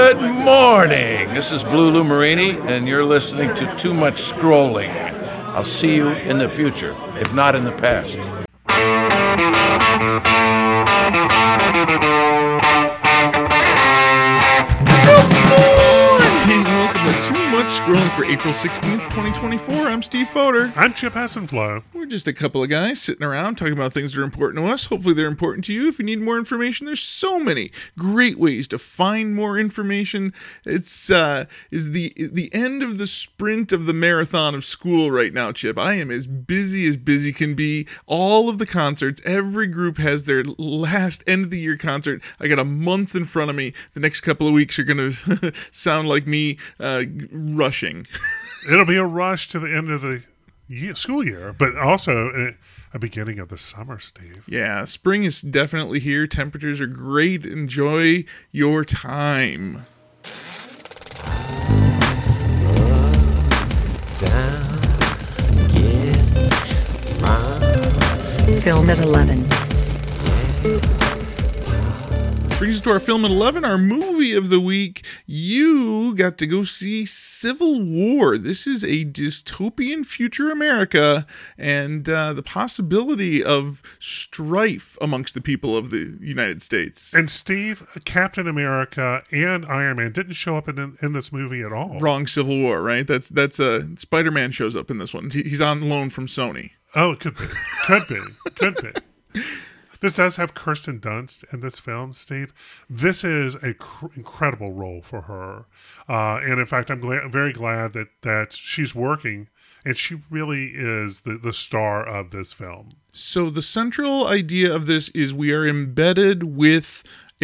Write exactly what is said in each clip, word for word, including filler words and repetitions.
Good morning. This is Blue Lou Marini, and you're listening to Too Much Scrolling. I'll see you in the future, if not in the past. Scrolling for April sixteenth, twenty twenty-four. I'm Steve Fodor. I'm Chip Hassenflow. We're just a couple of guys sitting around talking about things that are important to us. Hopefully they're important to you. If you need more information, there's so many great ways to find more information. It's uh, is the the end of the sprint of the marathon of school right now, Chip. I am as busy as busy can be. All of the concerts, every group has their last end of the year concert. I got a month in front of me. The next couple of weeks are going to sound like me uh, rushing. It'll be a rush to the end of the year, school year, but also a beginning of the summer, Steve. Yeah, spring is definitely here. Temperatures are great. Enjoy your time. Down, get my Film at eleven. Brings us to our film at eleven, our movie of the week. You got to go see Civil War. This is a dystopian future America and uh, the possibility of strife amongst the people of the United States. And Steve, Captain America and Iron Man didn't show up in in this movie at all. Wrong Civil War, right? That's that's uh, Spider-Man shows up in this one. He, he's on loan from Sony. Oh, it could be. Could be. Could be. This does have Kirsten Dunst in this film, Steve. This is a cr- incredible role for her. Uh, and in fact, I'm gla- very glad that, that she's working, and she really is the, the star of this film. So the central idea of this is we are embedded with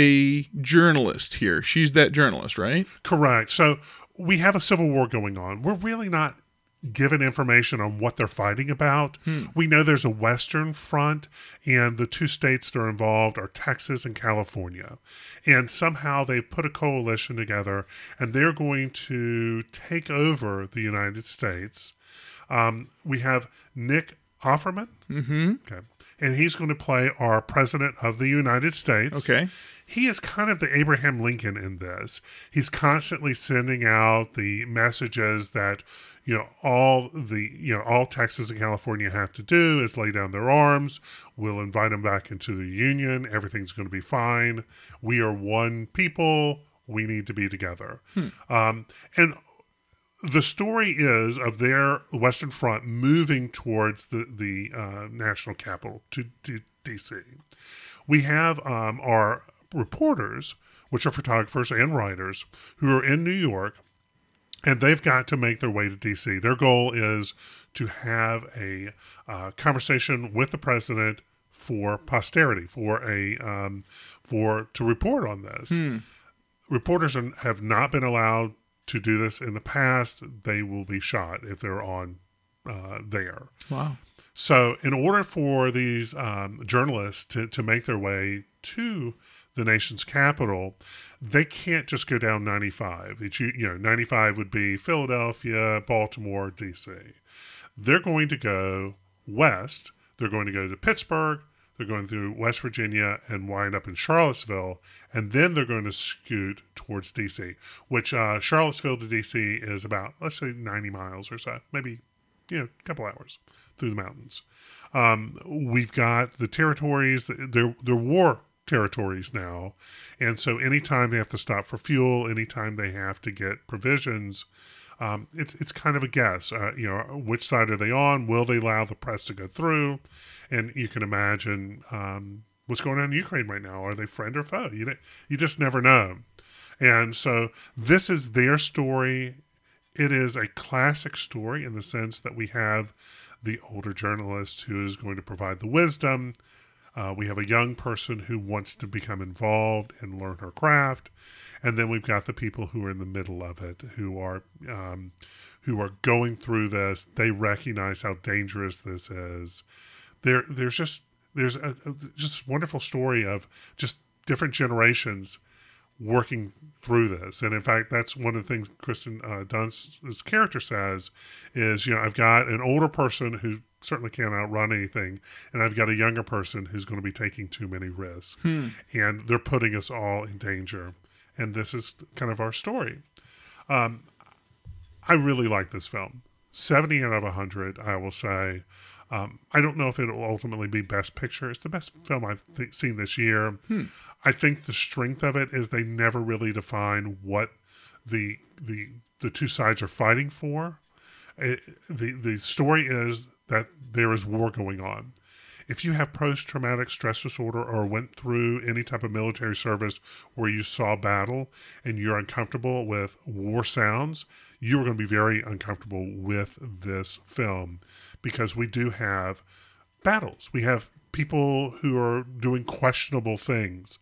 a journalist here. She's that journalist, right? Correct. So we have a civil war going on. We're really not given information on what they're fighting about. Hmm. We know there's a Western front, and the two states that are involved are Texas and California. And somehow they've put a coalition together, and they're going to take over the United States. Um, we have Nick Offerman. Mm-hmm. Okay. And he's going to play our president of the United States. Okay. He is kind of the Abraham Lincoln in this. He's constantly sending out the messages that You know, all the, you know, all Texas and California have to do is lay down their arms. We'll invite them back into the Union. Everything's going to be fine. We are one people. We need to be together. Hmm. Um, and the story is of their Western Front moving towards the, the uh, national capital, to, to D C. We have um, our reporters, which are photographers and writers, who are in New York, and they've got to make their way to D C. Their goal is to have a uh, conversation with the president for posterity, for a um, for to report on this. Hmm. Reporters are, have not been allowed to do this in the past. They will be shot if they're on uh, there. Wow. So in order for these um, journalists to, to make their way to the nation's capital, they can't just go down ninety-five. It's, you know, ninety-five would be Philadelphia, Baltimore, D C. They're going to go west. They're going to go to Pittsburgh. They're going through West Virginia and wind up in Charlottesville. And then they're going to scoot towards D C, which uh, Charlottesville to D C is about, let's say, ninety miles or so, maybe, you know, a couple hours through the mountains. Um, we've got the territories, they're, they're war territories now, and so anytime they have to stop for fuel, anytime they have to get provisions, um, it's it's kind of a guess. Uh, you know, which side are they on? Will they allow the press to go through? And you can imagine um, what's going on in Ukraine right now. Are they friend or foe? You you just never know. And so this is their story. It is a classic story in the sense that we have the older journalist who is going to provide the wisdom. Uh, we have a young person who wants to become involved and learn her craft. And then we've got the people who are in the middle of it, who are um, who are going through this. They recognize how dangerous this is. There, there's just there's a, a just wonderful story of just different generations working through this. And in fact, that's one of the things Kristen uh, Dunst's character says is, you know, I've got an older person who certainly can't outrun anything, and I've got a younger person who's going to be taking too many risks. Hmm. And they're putting us all in danger. and this is kind of our story. Um, I really like this film. seventy out of one hundred, I will say. Um, I don't know if it will ultimately be Best Picture. It's the best film I've th- seen this year. Hmm. I think the strength of it is they never really define what the the the two sides are fighting for. It, the the story is that there is war going on. If you have post-traumatic stress disorder or went through any type of military service where you saw battle and you're uncomfortable with war sounds, you're going to be very uncomfortable with this film, because we do have battles. We have people who are doing questionable things.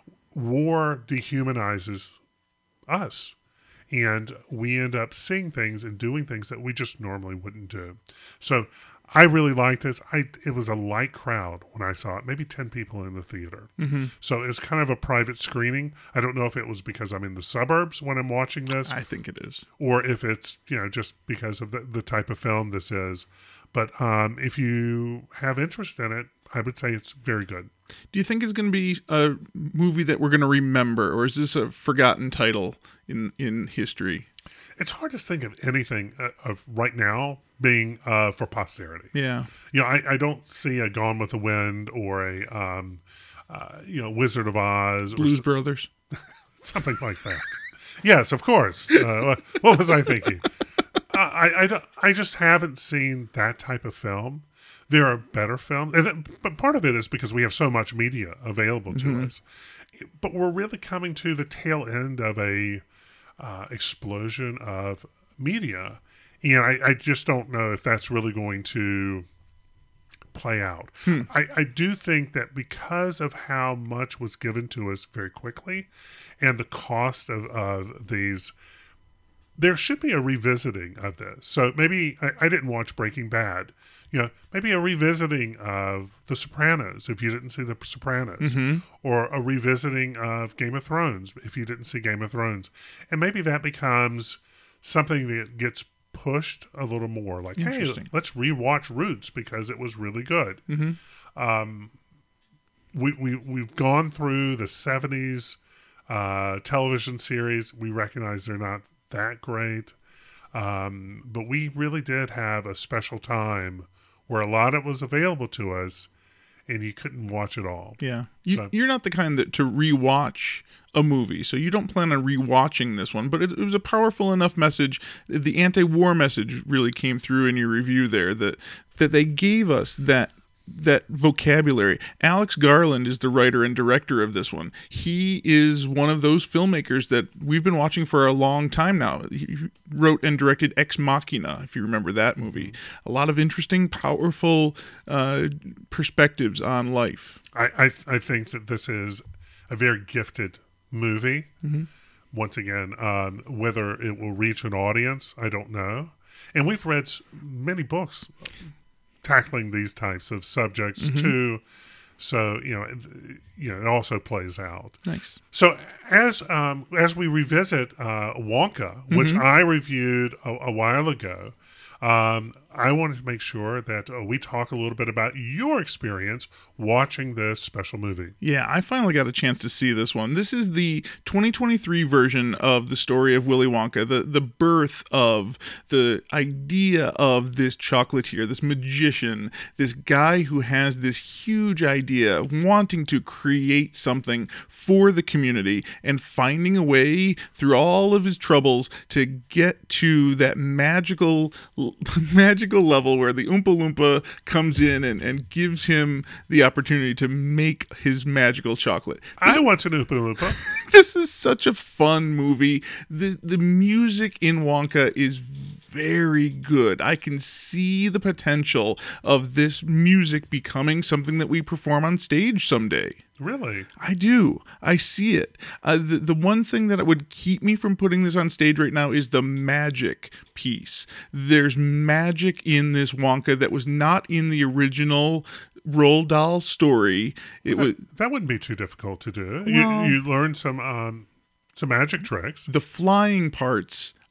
War dehumanizes us, and we end up seeing things and doing things that we just normally wouldn't do. So I really liked this. I it was a light crowd when I saw it, maybe ten people in the theater. Mm-hmm. So it was kind of a private screening. I don't know if it was because I'm in the suburbs when I'm watching this, I think it is. or if it's, you know, just because of the, the type of film this is. But um, if you have interest in it, I would say it's very good. Do you think it's going to be a movie that we're going to remember, or is this a forgotten title in, in history? It's hard to think of anything uh, of right now being uh, for posterity. Yeah. You know, I, I don't see a Gone with the Wind or a, um, uh, you know, Wizard of Oz. Blues or Brothers. something like that. Yes, of course. Uh, what, what was I thinking? Uh, I, I, don't, I just haven't seen that type of film. There are better films, and then, but part of it is because we have so much media available to Mm-hmm. us. But we're really coming to the tail end of a uh, explosion of media, and I, I just don't know if that's really going to play out. Hmm. I, I do think that because of how much was given to us very quickly, and the cost of, of these, there should be a revisiting of this. So maybe I, I didn't watch Breaking Bad. You know, maybe a revisiting of The Sopranos if you didn't see The Sopranos, Mm-hmm. or a revisiting of Game of Thrones if you didn't see Game of Thrones. And maybe that becomes something that gets pushed a little more. Like, hey, Interesting. let's rewatch Roots because it was really good. Mm-hmm. Um, we, we, we've gone through the seventies uh, television series. We recognize they're not that great. Um, but we really did have a special time where a lot of it was available to us, and you couldn't watch it all. Yeah. You, So- you're not the kind that to rewatch a movie, so you don't plan on rewatching this one, but it, it was a powerful enough message. The anti-war message really came through in your review there, that that they gave us that that vocabulary. Alex Garland is the writer and director of this one. He is one of those filmmakers that we've been watching for a long time now. He wrote and directed Ex Machina, if you remember that movie. A lot of interesting, powerful uh, perspectives on life. I, I I think that this is a very gifted movie. Mm-hmm. Once again, um, whether it will reach an audience, I don't know. And we've read s- many books tackling these types of subjects Mm-hmm. too. So you know, it, you know, it also plays out. Nice. So as um, as we revisit uh, Wonka, which Mm-hmm. I reviewed a, a while ago, um, I wanted to make sure that uh, we talk a little bit about your experience watching this special movie. Yeah, I finally got a chance to see this one. This is the twenty twenty-three version of the story of Willy Wonka, the, the birth of the idea of this chocolatier, this magician, this guy who has this huge idea, wanting to create something for the community and finding a way through all of his troubles to get to that magical, magical level where the Oompa Loompa comes in and, and gives him the opportunity to make his magical chocolate. I want to Oompa Loompa. This is such a fun movie. The the music in Wonka is very good. I can see the potential of this music becoming something that we perform on stage someday. Really? I do. I see it. Uh, the, the one thing that would keep me from putting this on stage right now is the magic piece. There's magic in this Wonka that was not in the original Roald Dahl story. It was That, that wouldn't be too difficult to do. Well- you you learn some um, some magic tricks. the flying parts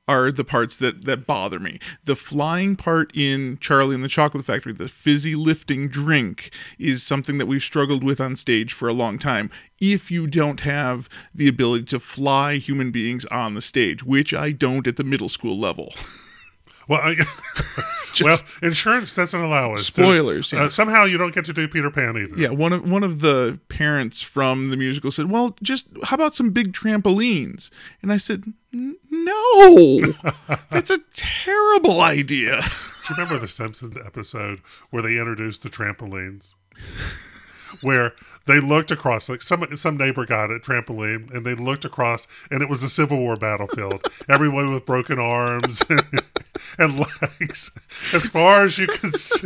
are the parts that, that bother me. The flying part in Charlie and the Chocolate Factory, the fizzy lifting drink, is something that we've struggled with on stage for a long time. If you don't have the ability to fly human beings on the stage, which I don't at the middle school level. Well, I, well, insurance doesn't allow us. Spoilers. To, yeah. uh, somehow you don't get to do Peter Pan either. Yeah, one of one of the parents from the musical said, "Well, just how about some big trampolines?" And I said, "No, that's a terrible idea." Do you remember the Simpsons episode where they introduced the trampolines? Where they looked across, like some some neighbor got a trampoline, and they looked across, and it was a Civil War battlefield. Everyone with broken arms and, and legs, as far as you could see.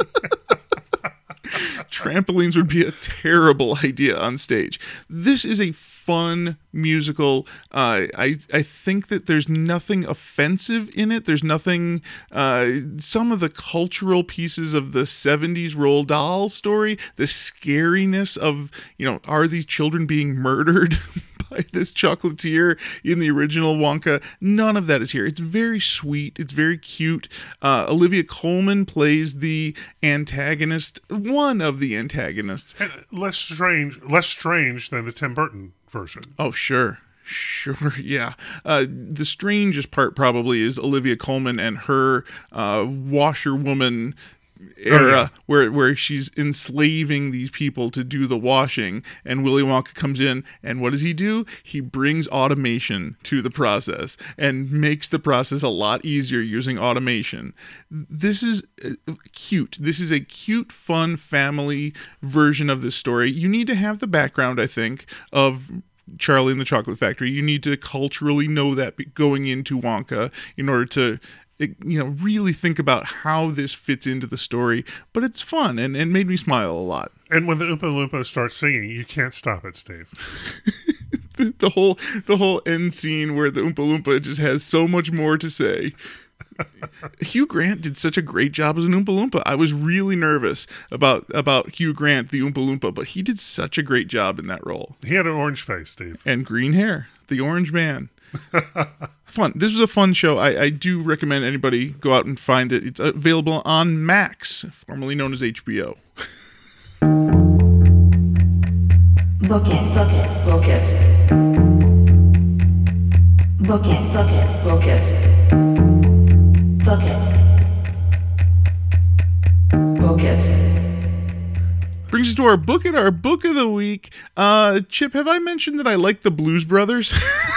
Trampolines would be a terrible idea on stage. This is a fun musical. Uh, I I think that there's nothing offensive in it. There's nothing. Uh, some of the cultural pieces of the seventies Roald Dahl story, the scariness of, you know, are these children being murdered by this chocolatier in the original Wonka? None of that is here. It's very sweet. It's very cute. Uh, Olivia Colman plays the antagonist, one of the antagonists. And less strange, less strange than the Tim Burton version. Oh, sure. Sure, yeah. Uh, the strangest part probably is Olivia Colman and her uh, washerwoman era, Oh, yeah. where where she's enslaving these people to do the washing, and Willy Wonka comes in, and what does he do? He brings automation to the process and makes the process a lot easier using automation. This is uh, cute. This is a cute, fun family version of this story. You need to have the background, I think, of Charlie and the Chocolate Factory. You need to culturally know that going into Wonka in order to, you know, really think about how this fits into the story. But it's fun and, and made me smile a lot. And when the Oompa Loompa starts singing, you can't stop it, Steve. the, the whole the whole end scene where the Oompa Loompa just has so much more to say. Hugh Grant did such a great job as an Oompa Loompa. I was really nervous about about Hugh Grant, the Oompa Loompa, but he did such a great job in that role. He had an orange face, Steve. And green hair, the Orange Man. Fun. This was a fun show. I, I do recommend anybody go out and find it. It's available on Max, formerly known as H B O. Book it, book it, book it. Book it, book it, book it. Book it. Book it. Brings us to our book it, our book of the week. Uh, Chip, have I mentioned that I like the Blues Brothers?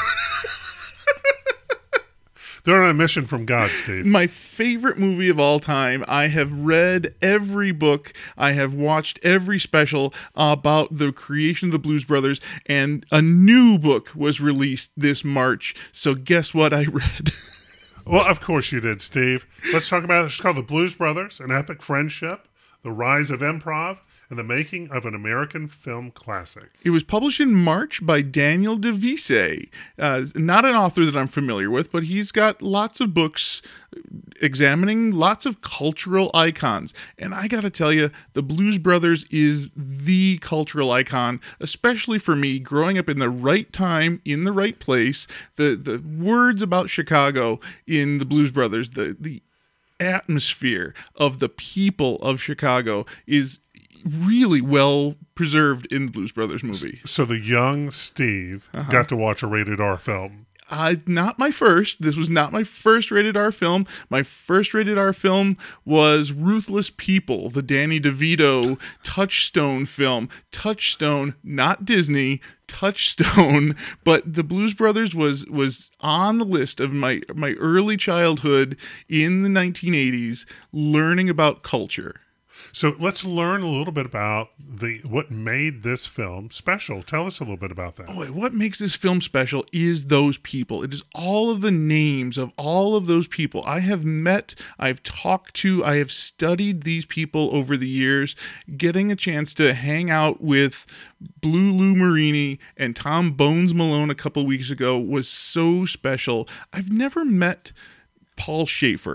They're on a mission from God, Steve. My favorite movie of all time. I have read every book. I have watched every special about the creation of the Blues Brothers, and a new book was released this March. So guess what I read? Well, of course you did, Steve. Let's talk about it. It's called The Blues Brothers, An Epic Friendship, The Rise of Improv, and the Making of an American Film Classic. It was published in March by Daniel DeVise. Uh, not an author that I'm familiar with, but he's got lots of books examining lots of cultural icons. And I got to tell you, the Blues Brothers is the cultural icon, especially for me, growing up in the right time, in the right place. The the words about Chicago in the Blues Brothers, the the atmosphere of the people of Chicago is really well preserved in the Blues Brothers movie. So the young Steve uh-huh. got to watch a rated R film. Uh, not my first. This was not my first rated R film. My first rated R film was Ruthless People, the Danny DeVito Touchstone film. Touchstone, not Disney, Touchstone. But the Blues Brothers was was on the list of my, my early childhood in the nineteen eighties, learning about culture. So let's learn a little bit about the what made this film special. Tell us a little bit about that. Oh, what makes this film special is those people. It is all of the names of all of those people I have met, I've talked to, I have studied these people over the years. Getting a chance to hang out with Blue Lou Marini and Tom Bones Malone a couple weeks ago was so special. I've never met Paul Schaefer,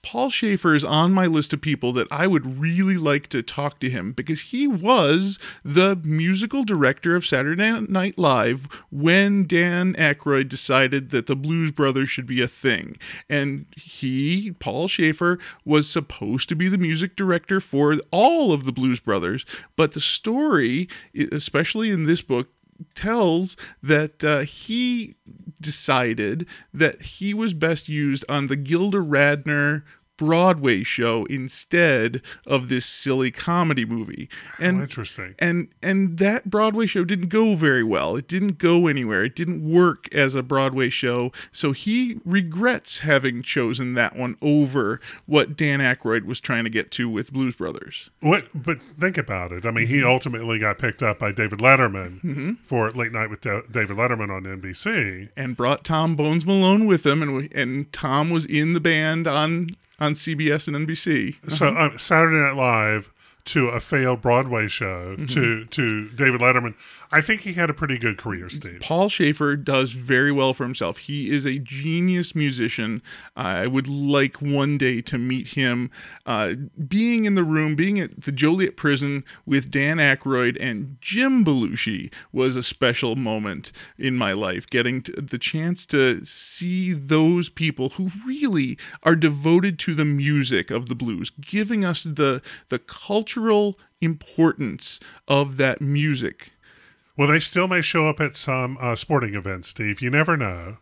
Paul Schaefer is on my list of people that I would really like to talk to him because he was the musical director of Saturday Night Live when Dan Aykroyd decided that the Blues Brothers should be a thing. And he, Paul Schaefer, was supposed to be the music director for all of the Blues Brothers, but the story, especially in this book, tells that uh, he decided that he was best used on the Gilda Radner Broadway show instead of this silly comedy movie. And oh, interesting. And and that Broadway show didn't go very well. It didn't go anywhere. It didn't work as a Broadway show. So he regrets having chosen that one over what Dan Aykroyd was trying to get to with Blues Brothers. What? But think about it. I mean, he ultimately got picked up by David Letterman mm-hmm. for Late Night with Da- David Letterman on N B C, and brought Tom Bones Malone with him, and and Tom was in the band on. on C B S and N B C. Uh-huh. So um, Saturday Night Live to a failed Broadway show mm-hmm. to to David Letterman. I think he had a pretty good career, Steve. Paul Schaefer does very well for himself. He is a genius musician. I would like one day to meet him. Uh, being in the room, being at the Joliet prison with Dan Aykroyd and Jim Belushi was a special moment in my life. Getting to, the chance to see those people who really are devoted to the music of the blues, giving us the the cultural importance of that music. Well, they still may show up at some uh, sporting events, Steve. You never know.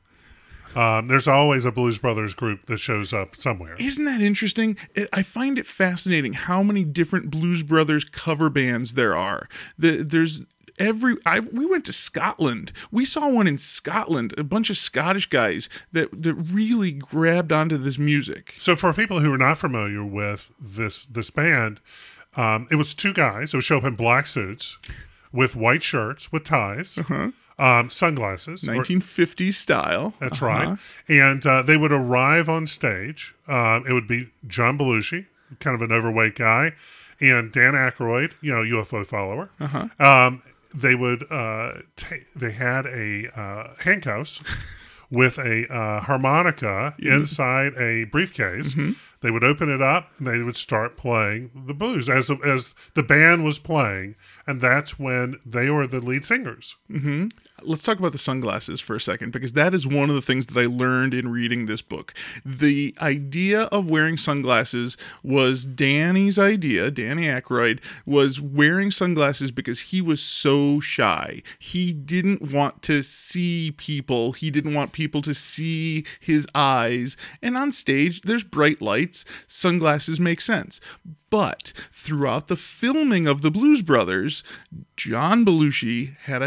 Um, there's always a Blues Brothers group that shows up somewhere. Isn't that interesting? It, I find it fascinating how many different Blues Brothers cover bands there are. The, there's every. I we went to Scotland. We saw one in Scotland. A bunch of Scottish guys that that really grabbed onto this music. So, for people who are not familiar with this this band, um, it was two guys who would show up in black suits with white shirts with ties. Uh-huh. Um, sunglasses. nineteen fifties style. That's uh-huh. right. And uh, they would arrive on stage. Um, it would be John Belushi, kind of an overweight guy, and Dan Aykroyd, you know, U F O follower. Uh-huh. Um, they would, uh, ta- they had a uh, handcuffs with a uh, harmonica yeah. inside a briefcase. Mm-hmm. They would open it up and they would start playing the blues as the, as the band was playing. And that's when they were the lead singers. Mm-hmm. Let's talk about the sunglasses for a second, because that is one of the things that I learned in reading this book. The idea of wearing sunglasses was Danny's idea. Danny Aykroyd was wearing sunglasses because he was so shy. He didn't want to see people. He didn't want people to see his eyes. And on stage, there's bright lights. Sunglasses make sense. But throughout the filming of the Blues Brothers, John Belushi had a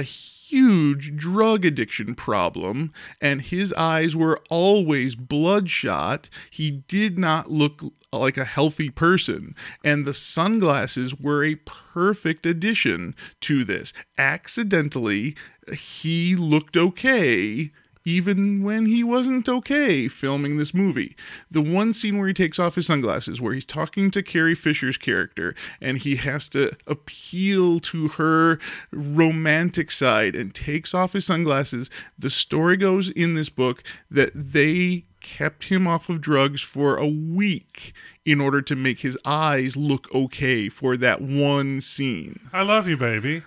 huge drug addiction problem, and his eyes were always bloodshot. He did not look like a healthy person, and the sunglasses were a perfect addition to this. Accidentally, he looked okay, even when he wasn't okay filming this movie. The one scene where he takes off his sunglasses, where he's talking to Carrie Fisher's character, and he has to appeal to her romantic side and takes off his sunglasses. The story goes in this book that they kept him off of drugs for a week in order to make his eyes look okay for that one scene. I love you, baby.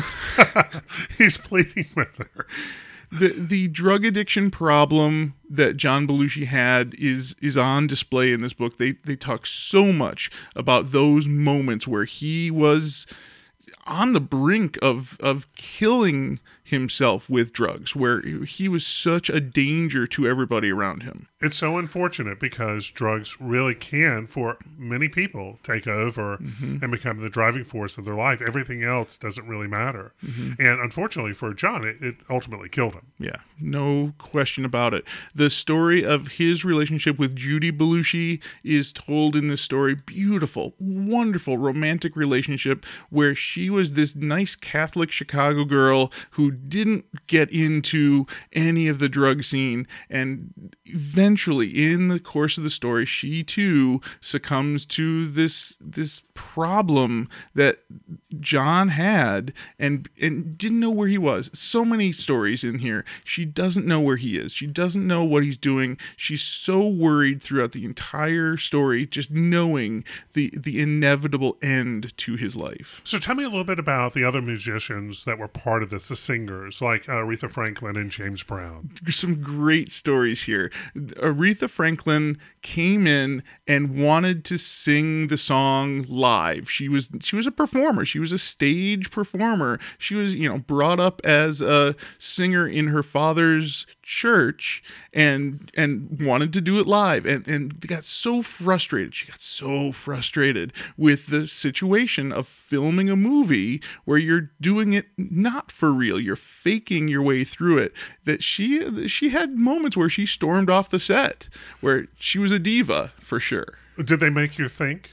He's pleading with her. The the drug addiction problem that John Belushi had is is on display in this book. They they talk so much about those moments where he was on the brink of of killing himself with drugs, where he was such a danger to everybody around him. It's so unfortunate because drugs really can, for many people, take over mm-hmm. and become the driving force of their life. Everything else doesn't really matter. Mm-hmm. And unfortunately for John, it, it ultimately killed him. Yeah, no question about it. The story of his relationship with Judy Belushi is told in this story. Beautiful, wonderful, romantic relationship where she was this nice Catholic Chicago girl who didn't get into any of the drug scene, and eventually in the course of the story she too succumbs to this this problem that John had and and didn't know where he was. So many stories in here. She doesn't know where he is. She doesn't know what he's doing. She's so worried throughout the entire story, just knowing the the inevitable end to his life. So tell me a little bit about the other musicians that were part of this, the singers, like uh, Aretha Franklin and James Brown. There's some great stories here. Aretha Franklin came in and wanted to sing the song live. She was she was a performer. She was a stage performer. She was, you know, brought up as a singer in her father's church and and wanted to do it live and and got so frustrated. She got so frustrated with the situation of filming a movie where you're doing it not for real. You're faking your way through it. That she she had moments where she stormed off the set, where she was a diva for sure. Did they make you think?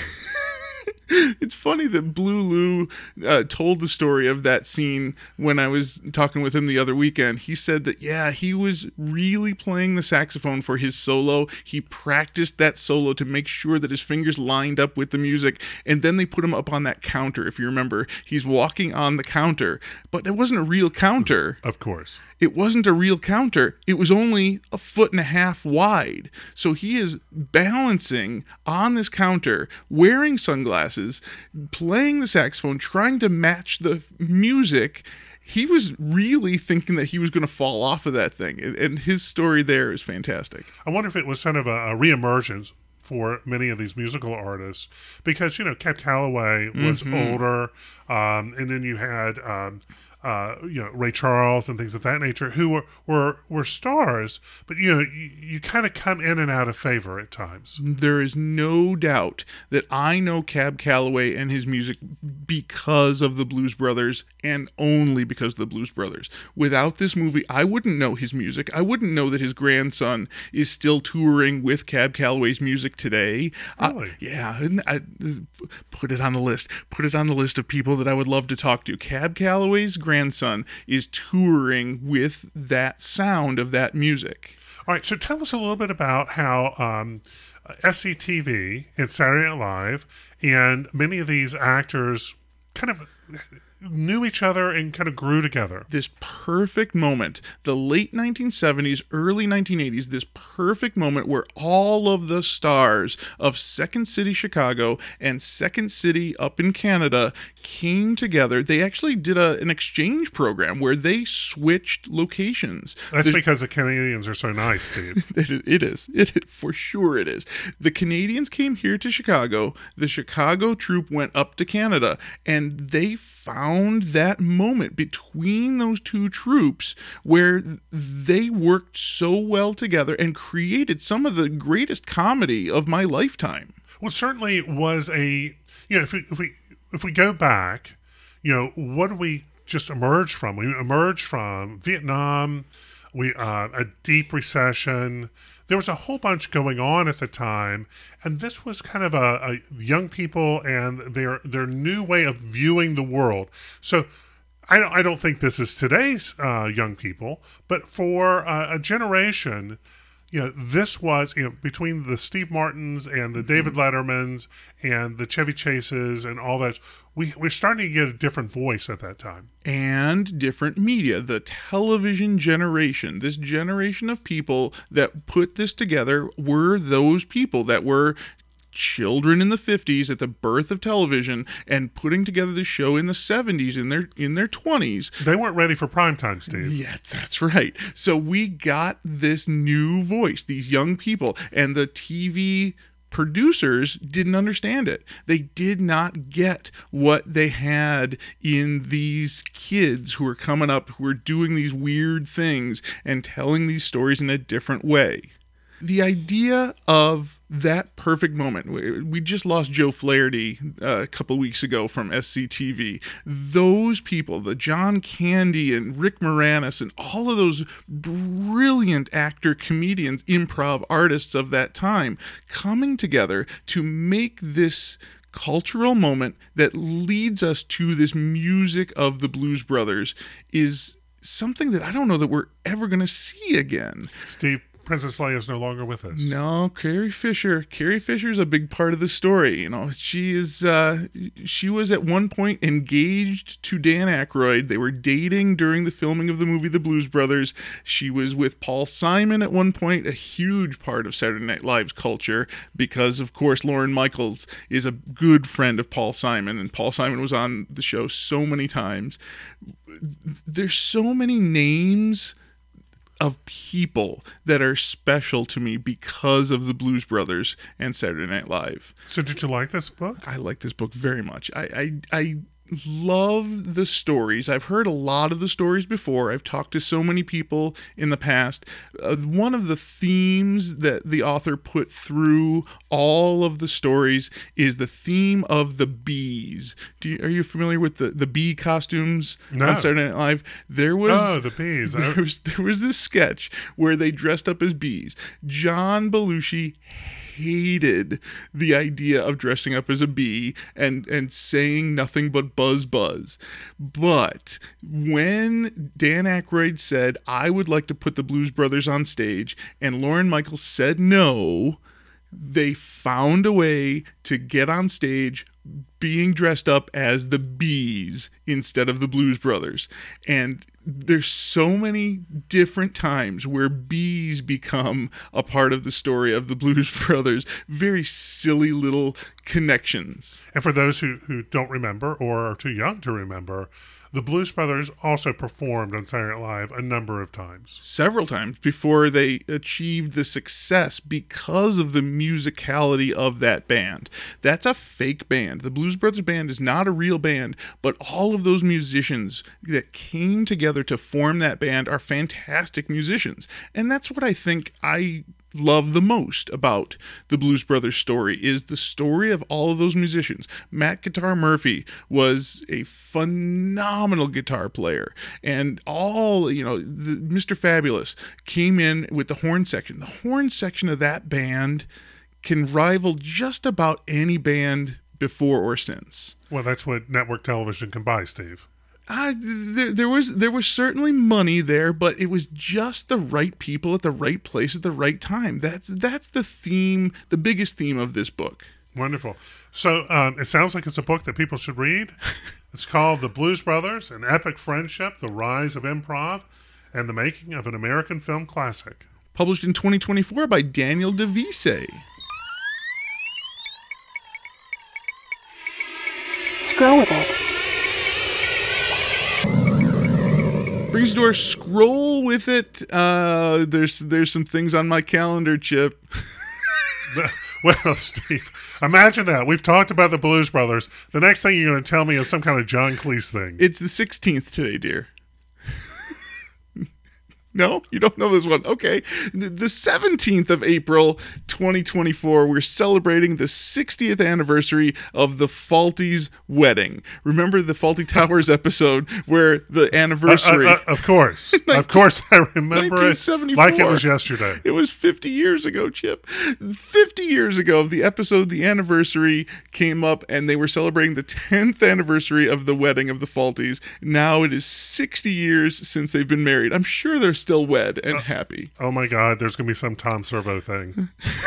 It's funny that Blue Lou uh, told the story of that scene when I was talking with him the other weekend. He said that, yeah, he was really playing the saxophone for his solo. He practiced that solo to make sure that his fingers lined up with the music. And then they put him up on that counter. If you remember, he's walking on the counter, but it wasn't a real counter. Of course. It wasn't a real counter. It was only a foot and a half wide. So he is balancing on this counter, wearing sunglasses, playing the saxophone, trying to match the music. He was really thinking that he was going to fall off of that thing. And his story there is fantastic. I wonder if it was kind of a, a reemergence for many of these musical artists, because, you know, Cab Calloway was mm-hmm. older, um, and then you had... Um, Uh, you know, Ray Charles and things of that nature, who were were, were stars, but you know, you, you kind of come in and out of favor at times. There is no doubt that I know Cab Calloway and his music because of the Blues Brothers, and only because of the Blues Brothers. Without this movie, I wouldn't know his music. I wouldn't know that his grandson is still touring with Cab Calloway's music today. Really? Uh, yeah. I, put it on the list. Put it on the list of people that I would love to talk to. Cab Calloway's grandson grandson is touring with that sound of that music. All right, so tell us a little bit about how um, S C T V and Saturday Night Live and many of these actors kind of knew each other and kind of grew together. This perfect moment, the late nineteen seventies, early nineteen eighties, this perfect moment where all of the stars of Second City Chicago and Second City up in Canada came together. They actually did a, an exchange program where they switched locations. That's There's, because the Canadians are so nice, Steve. it, it is. It for sure it is. The Canadians came here to Chicago. The Chicago troupe went up to Canada, and they found that moment between those two troupes where they worked so well together and created some of the greatest comedy of my lifetime. Well, it certainly was a, you know, if we, if we, if we go back, you know, what did we just emerge from? We emerged from Vietnam, we uh, a deep recession. There was a whole bunch going on at the time, and this was kind of a, a young people and their their new way of viewing the world. So I don't, I don't think this is today's uh, young people, but for uh, a generation, you know, this was, you know, between the Steve Martins and the mm-hmm. David Lettermans and the Chevy Chases and all that, we, we're starting to get a different voice at that time. And different media, the television generation, this generation of people that put this together were those people that were children in the fifties at the birth of television and putting together the show in the seventies in their in their twenties. They weren't ready for primetime, Steve. Yeah, that's right. So we got this new voice, these young people, and the T V producers didn't understand it. They did not get what they had in these kids who were coming up, who were doing these weird things and telling these stories in a different way. The idea of that perfect moment, we just lost Joe Flaherty uh, a couple weeks ago from S C T V. Those people, the John Candy and Rick Moranis and all of those brilliant actor, comedians, improv artists of that time coming together to make this cultural moment that leads us to this music of the Blues Brothers is something that I don't know that we're ever going to see again. Steve, Princess Leia is no longer with us. No, Carrie Fisher. Carrie Fisher is a big part of the story. You know, she is. Uh, she was at one point engaged to Dan Aykroyd. They were dating during the filming of the movie The Blues Brothers. She was with Paul Simon at one point, a huge part of Saturday Night Live's culture, because of course Lorne Michaels is a good friend of Paul Simon, and Paul Simon was on the show so many times. There's so many names of people that are special to me because of the Blues Brothers and Saturday Night Live. So did you like this book? I like this book very much. I, I, I love the stories. I've heard a lot of the stories before. I've talked to so many people in the past. Uh, one of the themes that the author put through all of the stories is the theme of the bees. Do you, are you familiar with the, the bee costumes No. on Saturday Night Live? There was Oh, the bees. There was there was this sketch where they dressed up as bees. John Belushi hated the idea of dressing up as a bee and and saying nothing but buzz buzz. But when Dan Aykroyd said, I would like to put the Blues Brothers on stage, and Lorne Michaels said no, they found a way to get on stage being dressed up as the bees instead of the Blues Brothers. And there's so many different times where bees become a part of the story of the Blues Brothers. Very silly little connections. And for those who, who don't remember or are too young to remember, the Blues Brothers also performed on Saturday Night Live a number of times. Several times before they achieved the success because of the musicality of that band. That's a fake band. The Blues Brothers band is not a real band, but all of those musicians that came together to form that band are fantastic musicians. And that's what I think I love the most about the Blues Brothers story, is the story of all of those musicians. Matt Guitar Murphy was a phenomenal guitar player, and all, you know, the, Mister Fabulous came in with the horn section. The horn section of that band can rival just about any band before or since. Well, that's what network television can buy, Steve. Uh, there, there was there was certainly money there, but it was just the right people at the right place at the right time. That's that's the theme, the biggest theme of this book. Wonderful. So um, it sounds like it's a book that people should read. It's called The Blues Brothers, An Epic Friendship, The Rise of Improv, and the Making of an American Film Classic. Published in twenty twenty-four by Daniel DeVise. Scroll with it. Brings us to our scroll with it. Uh, there's there's some things on my calendar, Chip. Well, Steve, imagine that. We've talked about the Blues Brothers. The next thing you're going to tell me is some kind of John Cleese thing. It's the sixteenth today, dear. No, you don't know this one. Okay. The seventeenth of April, twenty twenty-four, we're celebrating the sixtieth anniversary of the Fawlty's wedding. Remember the Fawlty Towers episode where the anniversary... Uh, uh, uh, of course. Of course I remember it like it was yesterday. It was fifty years ago, Chip. fifty years ago, the episode, the anniversary came up, and they were celebrating the tenth anniversary of the wedding of the Fawltys. Now it is sixty years since they've been married. I'm sure they're still wed and happy. Oh my God, there's going to be some Tom Servo thing.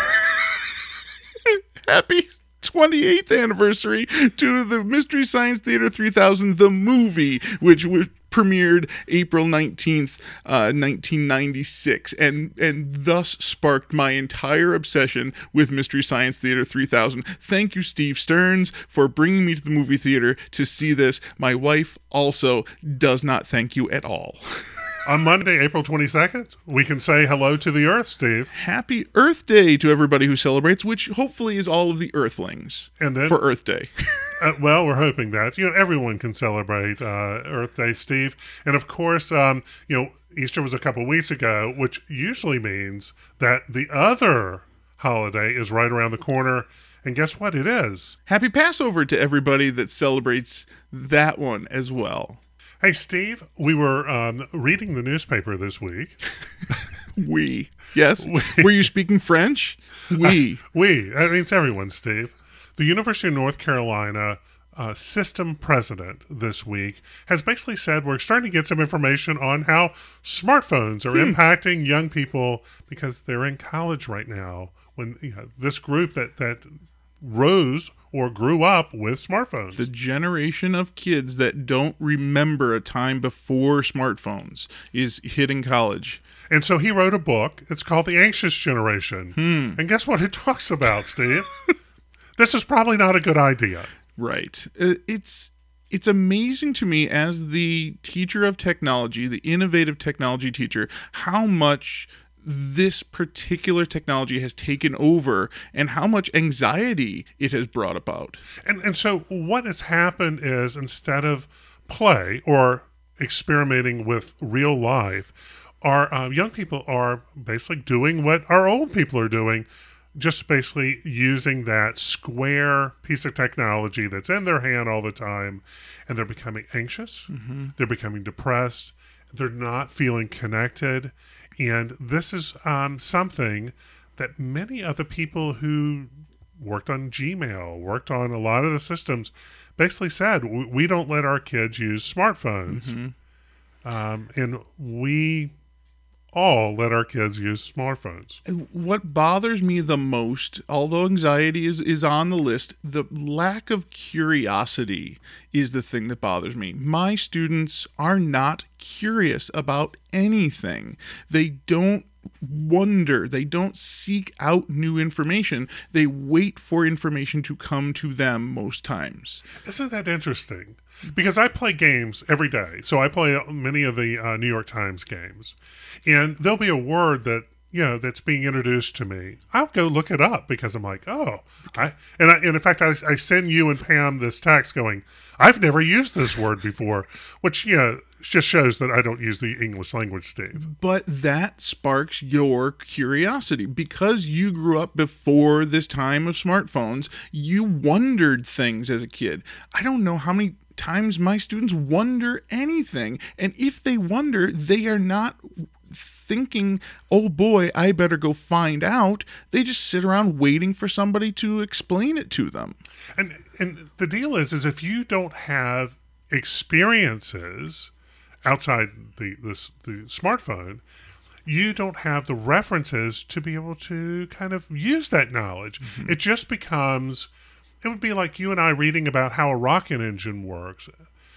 Happy twenty-eighth anniversary to the Mystery Science Theater three thousand, the movie, which was premiered April nineteenth, uh, nineteen ninety-six, and and thus sparked my entire obsession with Mystery Science Theater three thousand. Thank you, Steve Stearns, for bringing me to the movie theater to see this. My wife also does not thank you at all. On Monday, April twenty-second, we can say hello to the Earth, Steve. Happy Earth Day to everybody who celebrates, which hopefully is all of the Earthlings And then, for Earth Day. uh, well, we're hoping that, you know, everyone can celebrate uh, Earth Day, Steve. And of course, um, you know, Easter was a couple weeks ago, which usually means that the other holiday is right around the corner. And guess what? It is. Happy Passover to everybody that celebrates that one as well. Hey, Steve, we were um, reading the newspaper this week. We. Yes? Were you speaking French? We. Uh, we. That means everyone, Steve. The University of North Carolina uh, system president this week has basically said we're starting to get some information on how smartphones are impacting young people because they're in college right now. When you know, this group that that rose or grew up with smartphones. The generation of kids that don't remember a time before smartphones is hitting college. And so he wrote a book. It's called The Anxious Generation. Hmm. And guess what it talks about, Steve? This is probably not a good idea. Right. Uh, It's it's amazing to me as the teacher of technology, the innovative technology teacher, how much this particular technology has taken over and how much anxiety it has brought about. And and so what has happened is instead of play or experimenting with real life, our uh, young people are basically doing what our old people are doing, just basically using that square piece of technology that's in their hand all the time, and they're becoming anxious, mm-hmm. they're becoming depressed, they're not feeling connected. And this is um, something that many of the people who worked on Gmail, worked on a lot of the systems, basically said, we, we don't let our kids use smartphones. Mm-hmm. Um, and we all let our kids use smartphones. And what bothers me the most, although anxiety is, is on the list, the lack of curiosity is the thing that bothers me. My students are not curious about anything. They don't wonder. They don't seek out new information. They wait for information to come to them most times. Isn't that interesting? Because I play games every day. So I play many of the uh, New York Times games. And there'll be a word that, you know, that's being introduced to me. I'll go look it up because I'm like, oh. I, and, I, and in fact, I, I send you and Pam this text going, I've never used this word before, which, you know, just shows that I don't use the English language, Steve. But that sparks your curiosity. Because you grew up before this time of smartphones, you wondered things as a kid. I don't know how many times my students wonder anything. And if they wonder, they are not thinking, oh boy, I better go find out. They just sit around waiting for somebody to explain it to them. And and the deal is, is if you don't have experiences outside the, the, the smartphone, you don't have the references to be able to kind of use that knowledge. Mm-hmm. It just becomes, it would be like you and I reading about how a rocket engine works.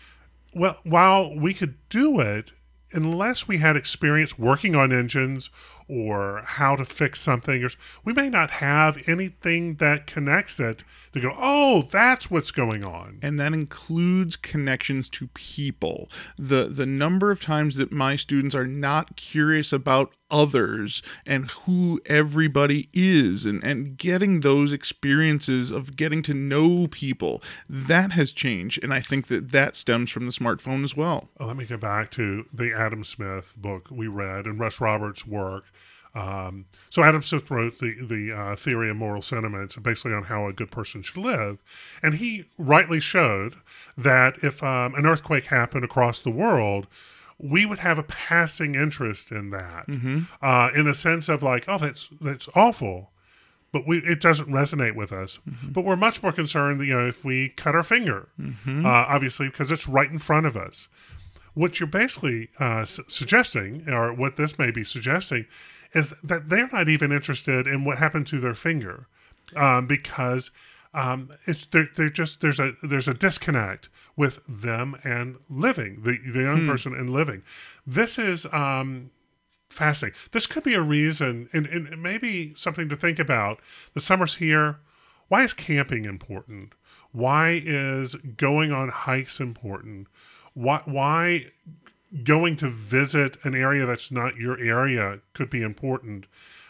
Well, while we could do it, unless we had experience working on engines or how to fix something, or we may not have anything that connects it to go, oh, that's what's going on. And that includes connections to people. The the number of times that my students are not curious about others and who everybody is, and, and getting those experiences of getting to know people, that has changed. And I think that that stems from the smartphone as well. Well, let me go back to the Adam Smith book we read and Russ Roberts' work. Um, so Adam Smith wrote the, the uh, Theory of Moral Sentiments, basically on how a good person should live. And he rightly showed that if um, an earthquake happened across the world, we would have a passing interest in that, mm-hmm. uh, in the sense of like, oh, that's that's awful, but we it doesn't resonate with us. Mm-hmm. But we're much more concerned, you know, if we cut our finger, mm-hmm. uh, obviously, because it's right in front of us. What you're basically uh, su- suggesting, or what this may be suggesting, is that they're not even interested in what happened to their finger, um, because um, it's they're, they're just there's a there's a disconnect with them and living, the the young hmm. person and living. This is um, fascinating. This could be a reason, and, and maybe something to think about. The summer's here. Why is camping important? Why is going on hikes important? Why why going to visit an area that's not your area could be important.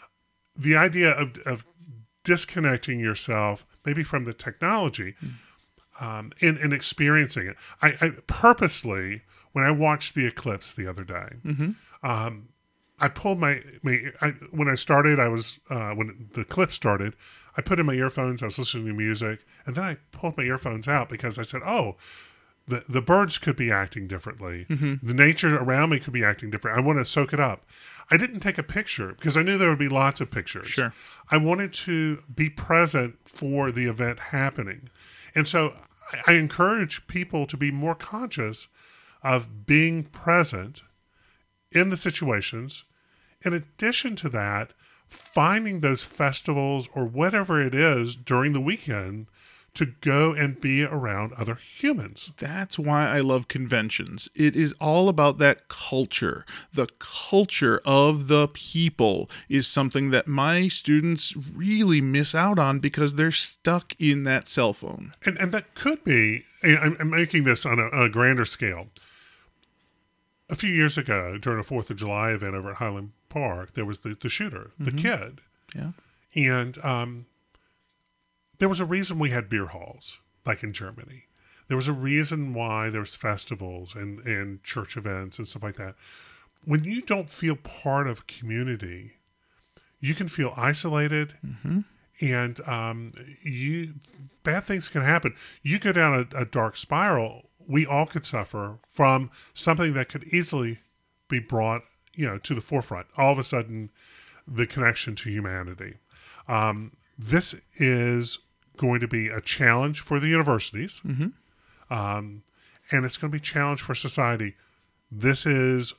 The idea of, of disconnecting yourself, maybe from the technology, mm. um, and, and experiencing it. I, I purposely, when I watched the eclipse the other day, mm-hmm. um, I pulled my, my I, when I started, I was, uh, when the eclipse started, I put in my earphones, I was listening to music, and then I pulled my earphones out because I said, oh, The the birds could be acting differently. Mm-hmm. The nature around me could be acting different. I want to soak it up. I didn't take a picture because I knew there would be lots of pictures. Sure. I wanted to be present for the event happening. And so I, I encourage people to be more conscious of being present in the situations. In addition to that, finding those festivals or whatever it is during the weekend to go and be around other humans. That's why I love conventions. It is all about that culture. The culture of the people is something that my students really miss out on because they're stuck in that cell phone. And and that could be, I'm, I'm making this on a, a grander scale. A few years ago, during a fourth of July event over at Highland Park, there was the, the shooter, the kid. Yeah. And um, there was a reason we had beer halls, like in Germany. There was a reason why there was festivals and, and church events and stuff like that. When you don't feel part of a community, you can feel isolated, Mm-hmm. and um, you bad things can happen. You go down a, a dark spiral. We all could suffer from something that could easily be brought, you know, to the forefront. All of a sudden, the connection to humanity. Um, this is going to be a challenge for the universities, Mm-hmm. um, and it's going to be a challenge for society. This is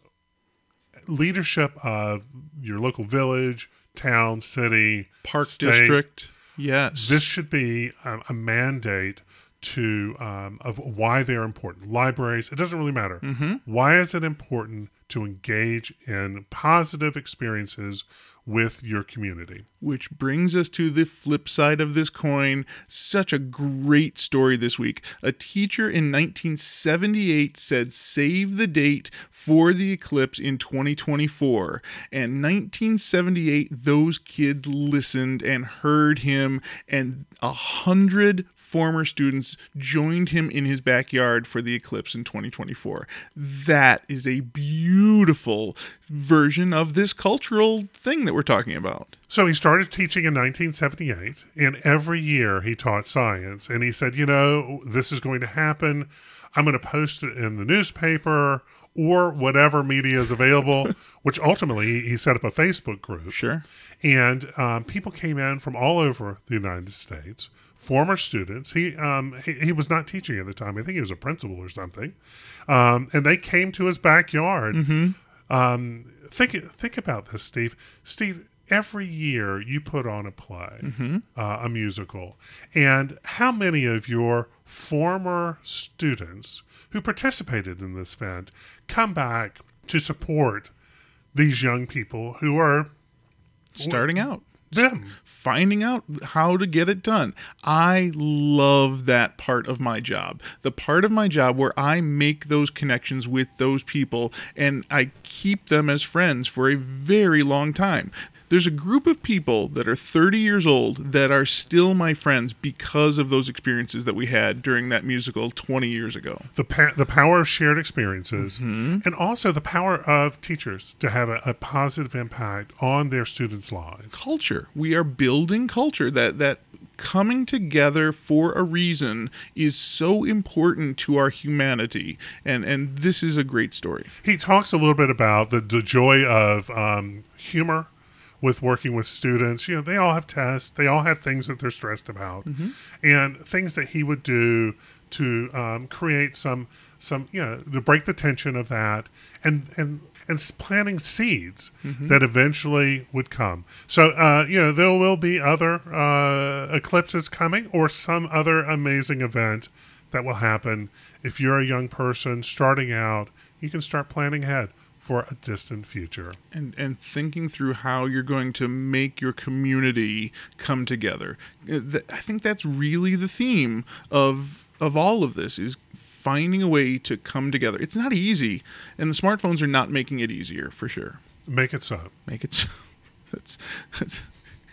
leadership of your local village, town, city, Park state. district. Yes. This should be a, a mandate to um, of why they're important. Libraries, it doesn't really matter. Mm-hmm. Why is it important to engage in positive experiences with your community? Which brings us to the flip side of this coin. Such a great story this week. A teacher in nineteen seventy-eight said, save the date for the eclipse in twenty twenty-four. And nineteen seventy-eight, those kids listened and heard him, and a hundred former students joined him in his backyard for the eclipse in twenty twenty-four. That is a beautiful version of this cultural thing that we're talking about. So he started teaching in nineteen seventy-eight, and every year he taught science. And he said, you know, this is going to happen. I'm going to post it in the newspaper or whatever media is available, which ultimately he set up a Facebook group. Sure. And um, people came in from all over the United States, former students. He, um, he he was not teaching at the time. I think he was a principal or something. Um, and they came to his backyard. Mm-hmm. Um, think think about this, Steve. Steve, every year you put on a play, Mm-hmm. uh, a musical. And how many of your former students who participated in this event come back to support these young people who are Starting out. them? Finding out how to get it done. I love that part of my job. The part of my job where I make those connections with those people and I keep them as friends for a very long time. There's a group of people that are thirty years old that are still my friends because of those experiences that we had during that musical twenty years ago. The pa- the power of shared experiences, Mm-hmm. and also the power of teachers to have a, a positive impact on their students' lives. Culture. We are building culture. That that coming together for a reason is so important to our humanity. And and this is a great story. He talks a little bit about the, the joy of um, humor with working with students. You know, they all have tests. They all have things that they're stressed about, Mm-hmm. and things that he would do to um, create some, some, you know, to break the tension of that, and and and s- planting seeds Mm-hmm. that eventually would come. So, uh, you know, there will be other uh, eclipses coming, or some other amazing event that will happen. If you're a young person starting out, you can start planning ahead for a distant future. And and thinking through how you're going to make your community come together. Uh, th- I think that's really the theme of of all of this, is finding a way to come together. It's not easy, and the smartphones are not making it easier, for sure. Make it so. Make it so. That's that's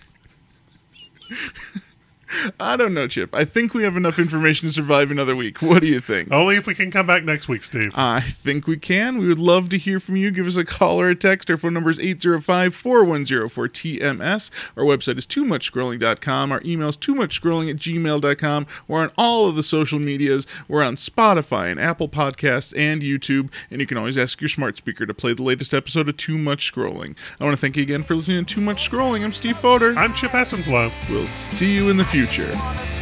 I don't know, Chip. I think we have enough information to survive another week. What do you think? Only if we can come back next week, Steve. I think we can. We would love to hear from you. Give us a call or a text. Our phone number is eight zero five, four one zero, four T M S. Our website is too much scrolling dot com. Our email is too much scrolling at gmail dot com. We're on all of the social medias. We're on Spotify and Apple Podcasts and YouTube. And you can always ask your smart speaker to play the latest episode of Too Much Scrolling. I want to thank you again for listening to Too Much Scrolling. I'm Steve Fodor. I'm Chip Essenflow. We'll see you in the future.